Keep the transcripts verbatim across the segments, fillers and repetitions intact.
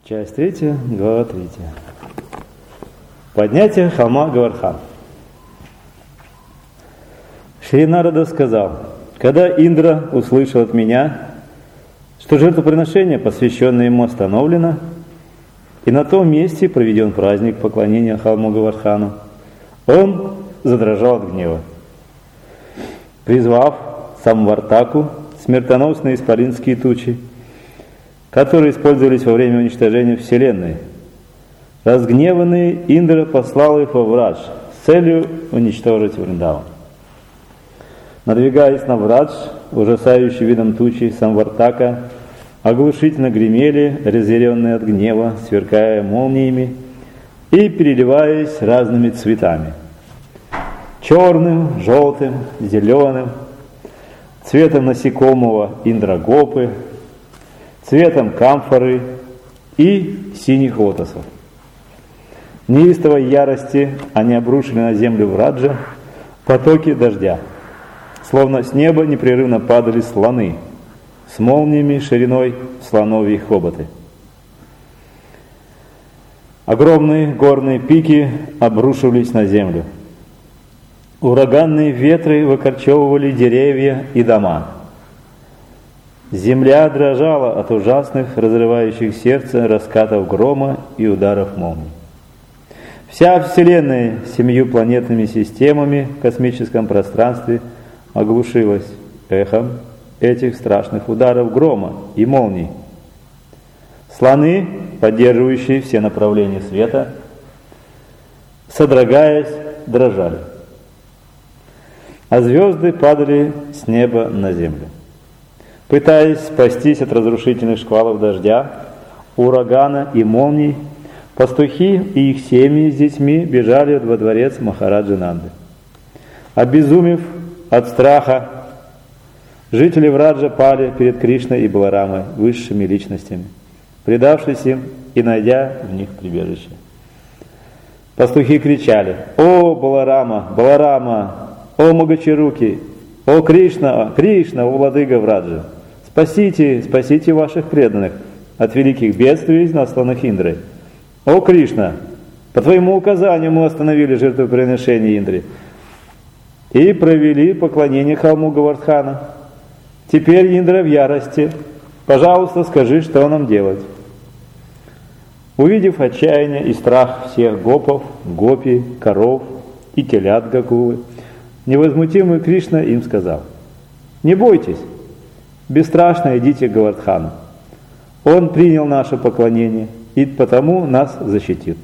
Часть третья, глава третья. Поднятие холма Говардхан. Шри Нарада сказал: когда Индра услышал от меня, что жертвоприношение, посвященное ему, остановлено, и на том месте проведен праздник поклонения холму Говардхану, он задрожал от гнева. Призвав Самвартаку, смертоносные исполинские тучи, которые использовались во время уничтожения Вселенной, разгневанный Индра послал их во Врадж с целью уничтожить Вриндаван. Надвигаясь на Врадж, ужасающий видом тучи Самвартака, оглушительно гремели, разъяренные от гнева, сверкая молниями и переливаясь разными цветами: черным, желтым, зеленым, цветом насекомого индрагопы, цветом камфоры и синих лотосов. В неистовой ярости они обрушили на землю Враджа потоки дождя, словно с неба непрерывно падали слоны с молниями шириной в слоновьи хоботы. Огромные горные пики обрушивались на землю. Ураганные ветры выкорчевывали деревья и дома. Земля дрожала от ужасных, разрывающих сердце раскатов грома и ударов молний. Вся Вселенная с семью планетными системами в космическом пространстве оглушилась эхом этих страшных ударов грома и молний. Слоны, поддерживающие все направления света, содрогаясь, дрожали, а звезды падали с неба на землю. Пытаясь спастись от разрушительных шквалов дождя, урагана и молний, пастухи и их семьи с детьми бежали во дворец Махараджи Нанды. Обезумев от страха, жители Враджа пали перед Кришной и Баларамой, высшими личностями, предавшись им и найдя в них прибежище. Пастухи кричали: «О, Баларама, Баларама! О, Могочаруки! О, Кришна, Кришна, о, владыка Враджа! Спасите, спасите ваших преданных от великих бедствий, насланных Индрой! О, Кришна, по твоему указанию мы остановили жертвоприношение Индре и провели поклонение холму Говардхана. Теперь Индра в ярости. Пожалуйста, скажи, что нам делать?» Увидев отчаяние и страх всех гопов, гопи, коров и телят Гокулы, невозмутимый Кришна им сказал: «Не бойтесь, бесстрашно идите к Говардхану. Он принял наше поклонение и потому нас защитит».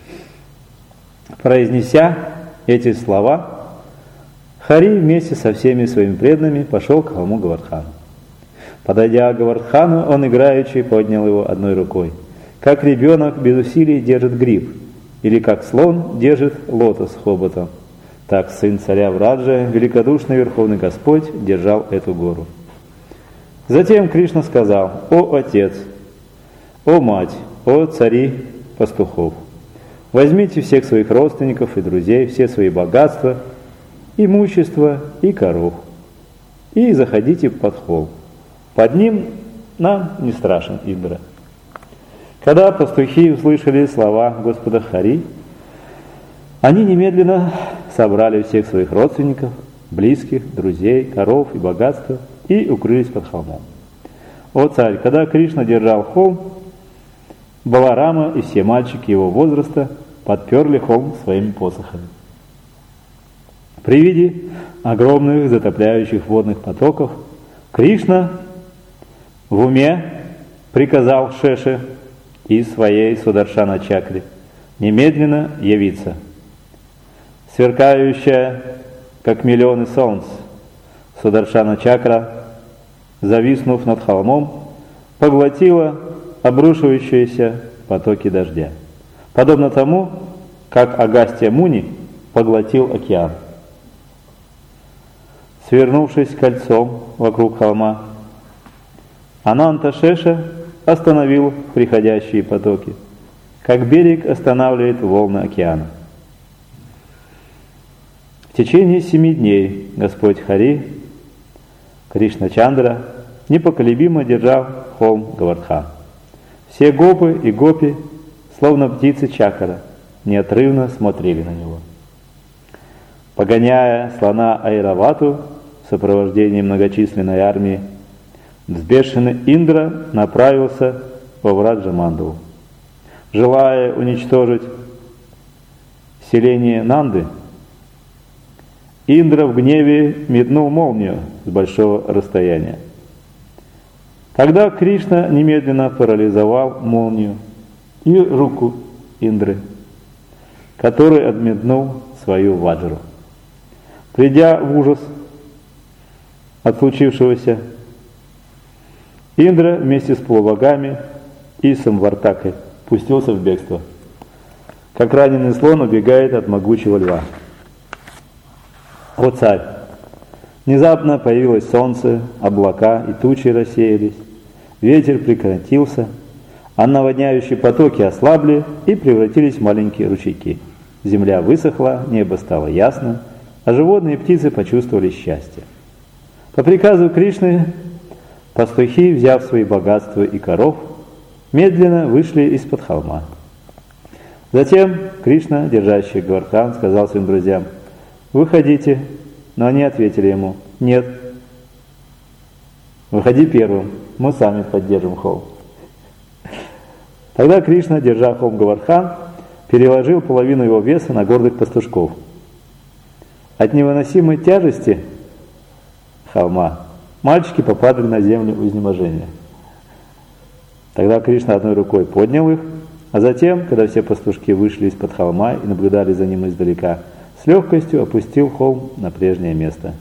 Произнеся эти слова, Хари вместе со всеми своими преданными пошел к холму Говардхану. Подойдя к Говардхану, он играючи поднял его одной рукой, как ребенок без усилий держит гриб, или как слон держит лотос хоботом. Так сын царя Враджа, великодушный Верховный Господь, держал эту гору. Затем Кришна сказал: «О Отец, о Мать, о цари пастухов, возьмите всех своих родственников и друзей, все свои богатства, имущество и коров, и заходите под холм. Под ним нам не страшен Индра». Когда пастухи услышали слова Господа Хари, они немедленно собрали всех своих родственников, близких, друзей, коров и богатства и укрылись под холмом. О царь, когда Кришна держал холм, Баларама и все мальчики его возраста подперли холм своими посохами. При виде огромных затопляющих водных потоков Кришна в уме приказал Шеше из своей Сударшана-чакры немедленно явиться. Сверкающая, как миллионы солнц, Сударшана-чакра, зависнув над холмом, поглотила обрушивающиеся потоки дождя, подобно тому, как Агастья Муни поглотил океан. Свернувшись кольцом вокруг холма, Ананта Шеша остановил приходящие потоки, как берег останавливает волны океана. В течение семи дней Господь Хари, Кришна Чандра, непоколебимо держал холм Говардхан. Все гопы и гопи, словно птицы чакара, неотрывно смотрели на него. Погоняя слона Айравату в сопровождении многочисленной армии, взбешенный Индра направился во Враджамандалу. Желая уничтожить селение Нанды, Индра в гневе метнул молнию с большого расстояния. Тогда Кришна немедленно парализовал молнию и руку Индры, который отметнул свою ваджру. Придя в ужас от случившегося, Индра вместе с полубогами и Самвартакой пустился в бегство, как раненый слон убегает от могучего льва. О царь! Внезапно появилось солнце, облака и тучи рассеялись, ветер прекратился, а наводняющие потоки ослабли и превратились в маленькие ручейки. Земля высохла, небо стало ясно, а животные и птицы почувствовали счастье. По приказу Кришны пастухи, взяв свои богатства и коров, медленно вышли из-под холма. Затем Кришна, держащий Говардхан, сказал своим друзьям: «Выходите», но они ответили ему: «Нет, выходи первым, мы сами поддержим холм». Тогда Кришна, держа холм Говардхан, переложил половину его веса на гордых пастушков. От невыносимой тяжести холма мальчики попадали на землю в изнеможение. Тогда Кришна одной рукой поднял их, а затем, когда все пастушки вышли из-под холма и наблюдали за ним издалека, с легкостью опустил холм на прежнее место.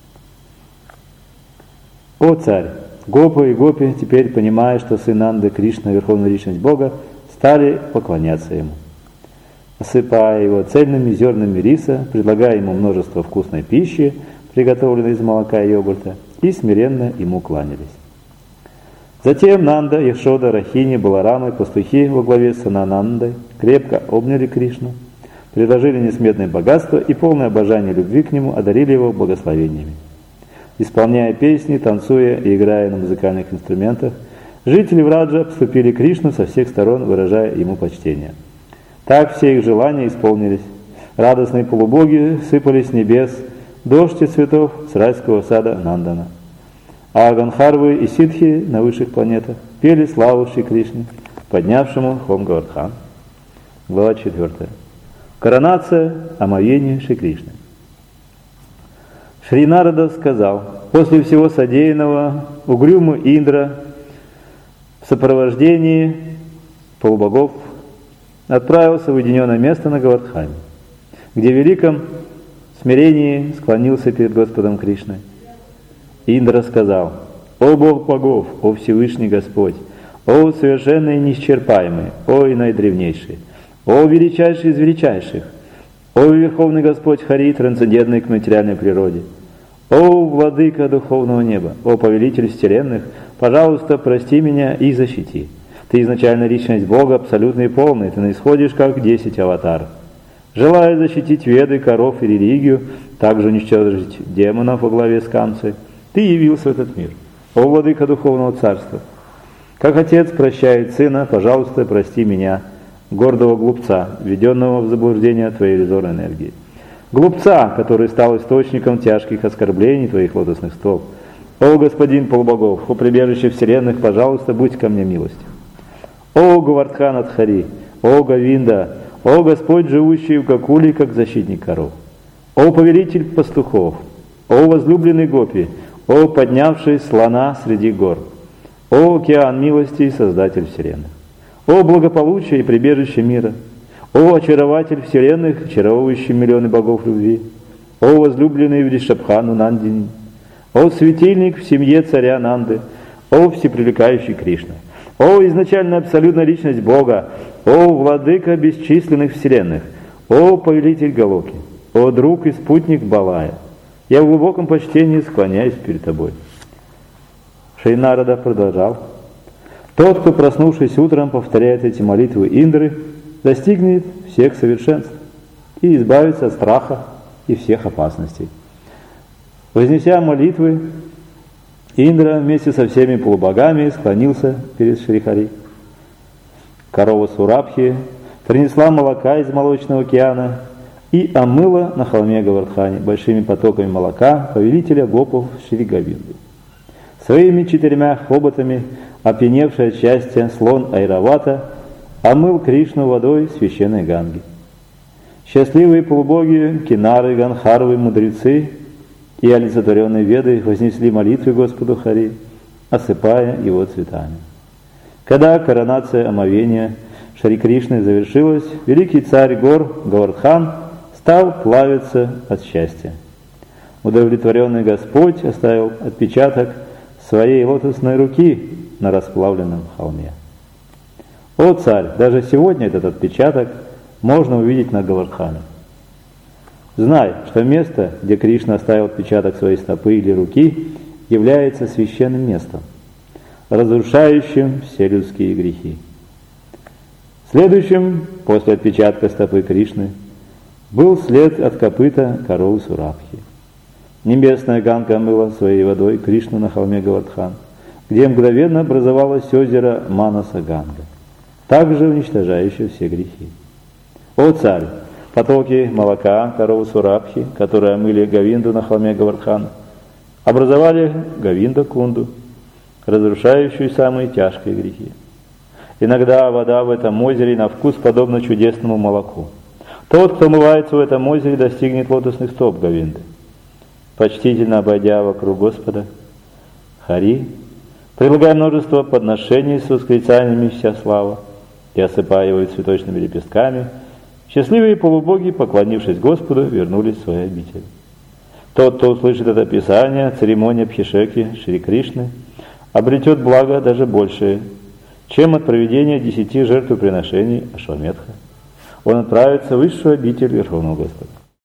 О царь! Гопы и гопи, теперь понимая, что сын Нанды, Кришна, верховная личность Бога, стали поклоняться ему. Осыпая его цельными зернами риса, предлагая ему множество вкусной пищи, приготовленной из молока и йогурта, и смиренно ему кланялись. Затем Нанда, Яшода, Рахини, Баларама и пастухи во главе с Сананандой крепко обняли Кришну, предложили несметное богатство и полное обожание любви к нему одарили его благословениями. Исполняя песни, танцуя и играя на музыкальных инструментах, жители Враджа обступили Кришну со всех сторон, выражая ему почтение. Так все их желания исполнились. Радостные полубоги сыпались с небес, дождь из цветов с райского сада Нандана. А Ганхарвы и ситхи на высших планетах пели славу Шри Кришне, поднявшему холм Говардхан. Глава четвертая. Коронация омовения Шри Кришны. Шри Нарада сказал: после всего содеянного угрюмый Индра в сопровождении полубогов отправился в уединенное место на Говардхане, где в великом смирении склонился перед Господом Кришной. Индра сказал: «О Бог богов, о Всевышний Господь, о совершенный и неисчерпаемый, о и наидревнейший, о величайший из величайших, о Верховный Господь Хари, трансцендентный к материальной природе, о Владыка духовного неба, о Повелитель вселенных, пожалуйста, прости меня и защити. Ты изначальная личность Бога, абсолютный и полный, ты наисходишь как десять аватаров. Желая защитить веды, коров и религию, также уничтожить демонов во главе с Камсой, ты явился в этот мир, о Владыка духовного царства. Как отец прощает сына, пожалуйста, прости меня, гордого глупца, введенного в заблуждение твоей иллюзорной энергии. Глупца, который стал источником тяжких оскорблений твоих лотосных стоп. О господин полубогов, о прибежище вселенных, пожалуйста, будь ко мне милостив. О Говардхан Адхари, о Говинда, о Господь, живущий в Гакуле, как защитник коров. О повелитель пастухов, о возлюбленный Гопи, о поднявший слона среди гор, о океан милости и создатель вселенных. О благополучие и прибежище мира, о очарователь вселенных, очаровывающий миллионы богов любви, о возлюбленный Вришабхану Нандини, о светильник в семье царя Нанды, о всепривлекающий Кришна, о изначально абсолютная личность Бога, о владыка бесчисленных вселенных, о повелитель Галоки, о друг и спутник Балая, я в глубоком почтении склоняюсь перед тобой. Шри Нарада продолжал: тот, кто, проснувшись утром, повторяет эти молитвы Индры, достигнет всех совершенств и избавится от страха и всех опасностей. Вознеся молитвы, Индра вместе со всеми полубогами склонился перед Шри Хари. Корова Сурабхи принесла молока из молочного океана и омыла на холме Говардхани большими потоками молока повелителя гопов Шри Говинду. Своими четырьмя хоботами, опьяневший от счастья слон Айравата, омыл Кришну водой священной Ганги. Счастливые полубоги, кинары, ганхарвы, мудрецы и олицетворенные веды вознесли молитвы Господу Хари, осыпая его цветами. Когда коронация омовения Шри Кришны завершилась, великий царь гор Говардхан стал плавиться от счастья. Удовлетворенный Господь оставил отпечаток своей лотосной руки на расплавленном холме. О, царь, даже сегодня этот отпечаток можно увидеть на Говардхане. Знай, что место, где Кришна оставил отпечаток своей стопы или руки, является священным местом, разрушающим все людские грехи. Следующим, после отпечатка стопы Кришны, был след от копыта коровы Сурабхи. Небесная Ганга омыла своей водой Кришну на холме Говардхан, где мгновенно образовалось озеро Манаса Ганга, также уничтожающее все грехи. О царь, потоки молока коровы Сурабхи, которые омыли Говинду на холме Говардхан, образовали Говинда-кунду, разрушающую самые тяжкие грехи. Иногда вода в этом озере на вкус подобна чудесному молоку. Тот, кто омывается в этом озере, достигнет лотосных стоп Говинды. Почтительно обойдя вокруг Господа Хари, предлагая множество подношений с восклицаниями «Вся слава» и осыпая его цветочными лепестками, счастливые полубоги, поклонившись Господу, вернулись в свои обители. Тот, кто услышит это писание, церемония Абхишеки Шри Кришны, обретет благо даже большее, чем от проведения десяти жертвоприношений Ашвамедха. Он отправится в высшую обитель Верховного Господа.